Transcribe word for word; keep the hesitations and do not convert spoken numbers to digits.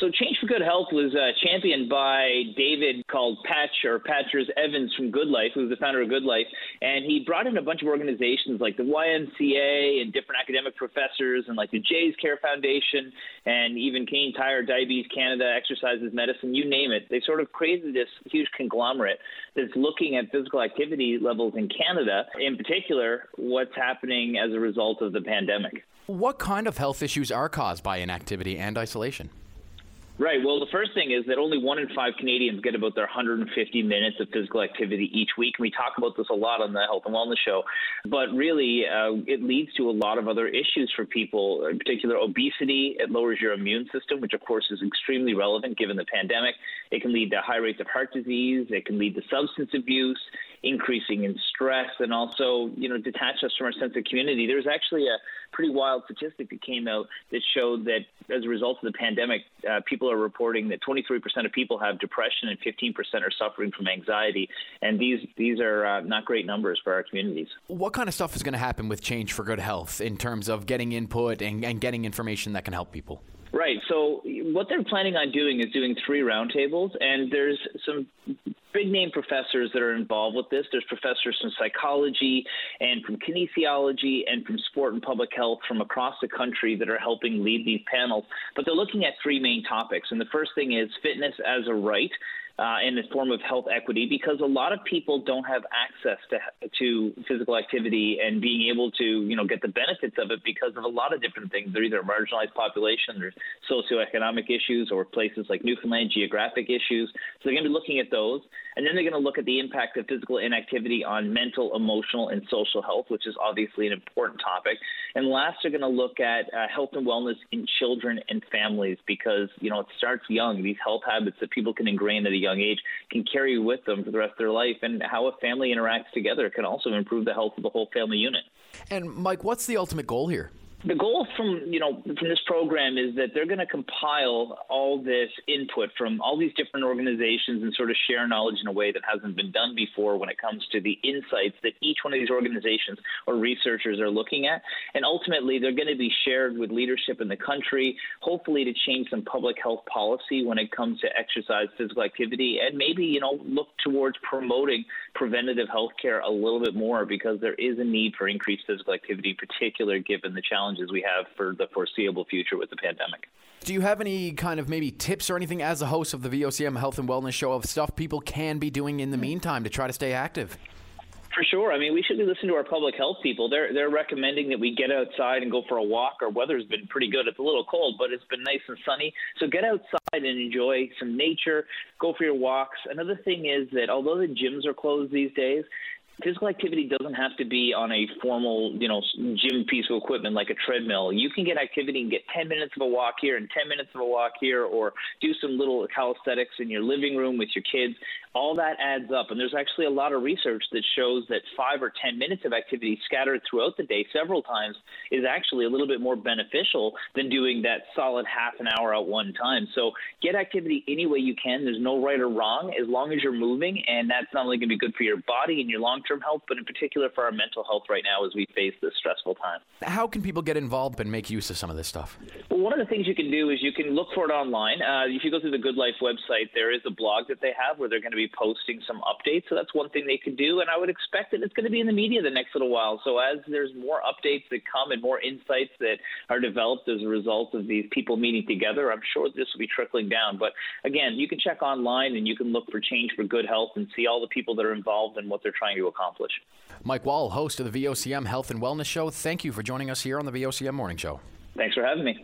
So Change for Good Health was uh, championed by David called Patch or Patchers Evans from Good Life, who's the founder of Good Life. And he brought in a bunch of organizations like the Y M C A and different academic professors and like the Jays Care Foundation and even Canadian Tire, Diabetes Canada, Exercises Medicine, you name it. They sort of created this huge conglomerate that's looking at physical activity levels in Canada, in particular, what's happening as a result of the pandemic. What kind of health issues are caused by inactivity and isolation? Right. Well, the first thing is that only one in five Canadians get about their one hundred fifty minutes of physical activity each week. And we talk about this a lot on the Health and Wellness Show. But really, uh, it leads to a lot of other issues for people, in particular obesity. It lowers your immune system, which, of course, is extremely relevant given the pandemic. It can lead to high rates of heart disease. It can lead to substance abuse, increasing in stress, and also, you know, detach us from our sense of community. There's actually a pretty wild statistic that came out that showed that as a result of the pandemic, uh, people are reporting that twenty-three percent of people have depression and fifteen percent are suffering from anxiety. And these these are uh, not great numbers for our communities. What kind of stuff is going to happen with Change for Good Health in terms of getting input and, and getting information that can help people? Right. So what they're planning on doing is doing three roundtables, and there's some big-name professors that are involved with this. There's professors from psychology and from kinesiology and from sport and public health from across the country that are helping lead these panels. But they're looking at three main topics, and the first thing is fitness as a right. Uh, in the form of health equity, because a lot of people don't have access to to physical activity and being able to, you know, get the benefits of it because of a lot of different things. They're either a marginalized population, there's socioeconomic issues, or places like Newfoundland, geographic issues. So they're going to be looking at those. And then they're going to look at the impact of physical inactivity on mental, emotional, and social health, which is obviously an important topic. And last, they're going to look at uh, health and wellness in children and families because, you know, it starts young. These health habits that people can ingrain at a young age can carry with them for the rest of their life. And how a family interacts together can also improve the health of the whole family unit. And, Mike, what's the ultimate goal here? The goal from, you know, from this program is that they're going to compile all this input from all these different organizations and sort of share knowledge in a way that hasn't been done before when it comes to the insights that each one of these organizations or researchers are looking at. And ultimately, they're going to be shared with leadership in the country, hopefully to change some public health policy when it comes to exercise, physical activity, and maybe, you know, look towards promoting preventative health care a little bit more because there is a need for increased physical activity, particularly given the challenges we have for the foreseeable future with the pandemic. Do you have any kind of maybe tips or anything as a host of the V O C M Health and Wellness Show of stuff people can be doing in the meantime to try to stay active? For sure. I mean, we should be listening to our public health people. They're they're recommending that we get outside and go for a walk. Our weather's been pretty good. It's a little cold, but it's been nice and sunny. So get outside and enjoy some nature. Go for your walks. Another thing is that although the gyms are closed these days, physical activity doesn't have to be on a formal, you know, gym piece of equipment like a treadmill. You can get activity and get ten minutes of a walk here and ten minutes of a walk here, or do some little calisthenics in your living room with your kids. All that adds up. And there's actually a lot of research that shows that five or ten minutes of activity scattered throughout the day several times is actually a little bit more beneficial than doing that solid half an hour at one time. So get activity any way you can. There's no right or wrong as long as you're moving. And that's not only going to be good for your body and your long-term health, but in particular for our mental health right now as we face this stressful time. How can people get involved and make use of some of this stuff? Well, one of the things you can do is you can look for it online. Uh, if you go through the Good Life website, there is a blog that they have where they're going to be posting some updates. So that's one thing they could do. And I would expect that it's going to be in the media the next little while. So as there's more updates that come and more insights that are developed as a result of these people meeting together, I'm sure this will be trickling down. But again, you can check online and you can look for Change for Good Health and see all the people that are involved and what they're trying to accomplish. Mike Wall, host of the V O C M Health and Wellness Show, thank you for joining us here on the V O C M Morning Show. Thanks for having me.